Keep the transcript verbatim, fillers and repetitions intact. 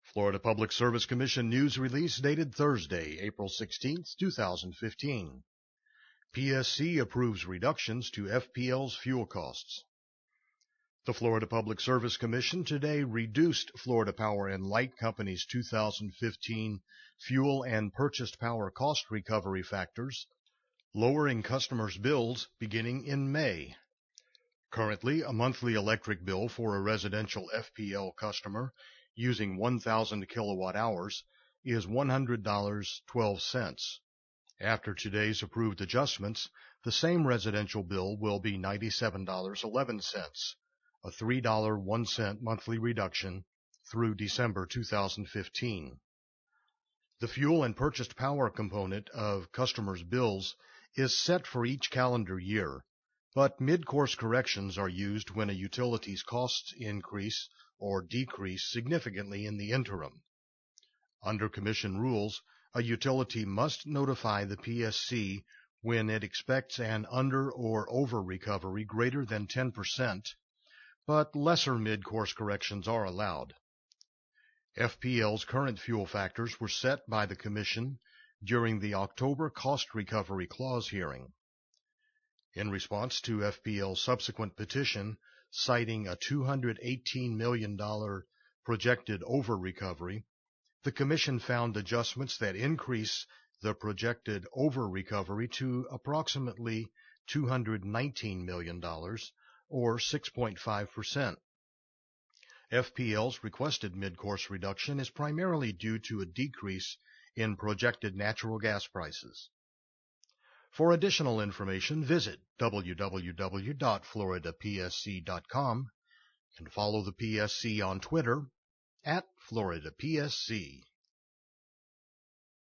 Florida Public Service Commission news release dated Thursday, April sixteenth, two thousand fifteen. P S C approves reductions to F P L's fuel costs. The Florida Public Service Commission today reduced Florida Power and Light Company's two thousand fifteen fuel and purchased power cost recovery factors, lowering customers' bills beginning in May. Currently, a monthly electric bill for a residential F P L customer using one thousand kilowatt hours is one hundred dollars and twelve cents. After today's approved adjustments, the same residential bill will be ninety-seven dollars and eleven cents, a three dollars and one cent monthly reduction through December two thousand fifteen. The fuel and purchased power component of customers' bills is set for each calendar year, but mid-course corrections are used when a utility's costs increase or decrease significantly in the interim. Under Commission rules, a utility must notify the P S C when it expects an under or over recovery greater than ten percent, but lesser mid-course corrections are allowed. F P L's current fuel factors were set by the Commission during the October Cost Recovery Clause hearing. In response to F P L's subsequent petition citing a two hundred eighteen million dollars projected over-recovery, the Commission found adjustments that increase the projected over-recovery to approximately two hundred nineteen million dollars, or six point five percent. F P L's requested mid-course reduction is primarily due to a decrease in projected natural gas prices. For additional information, visit w w w dot florida p s c dot com and follow the P S C on Twitter at Florida P S C.